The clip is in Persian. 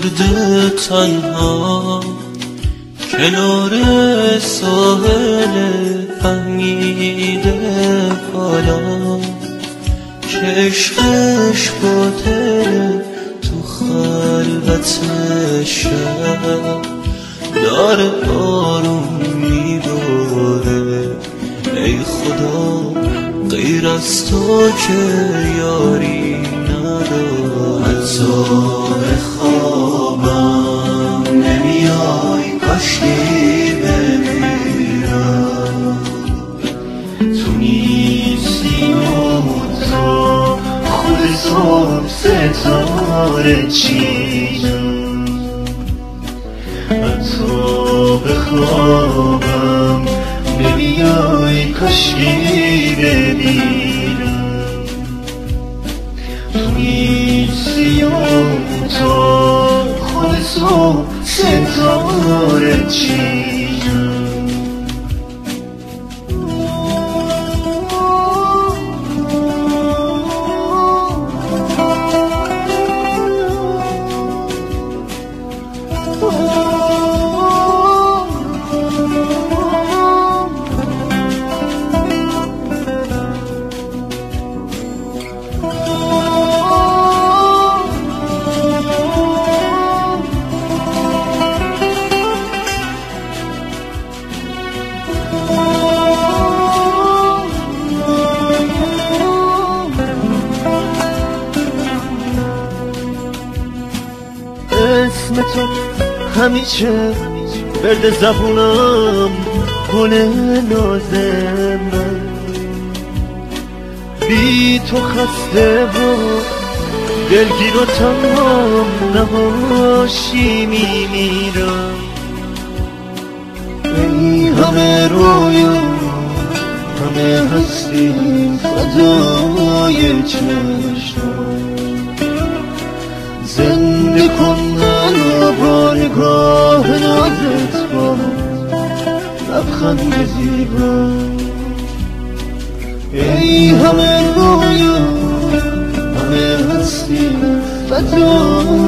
مرده تنها کنار ساحل فهمیده حالا که عشقش باطله تو خلوت شب داره آروم میباره. ای خدا غیر از تو که یاری نداره. حتی به خوابم نمیای کاشکی بمیرم، تو نیستی و تو خود صبح ستاره چیدم. حتی به خوابم نمیای کاشکی بمیرم، تو نیستی و تو خود صبح ستاره چیدم. اسم تو همیشه برد زبونم، گل نازم من بی تو خسته و دلگیر و تمام نباشی میمیرم. ای همه رویا همه هستی فدای چشم، زنده کن منو با نگاه نازت، با لبخند زیبا. ای همه رویا همه هستی فدای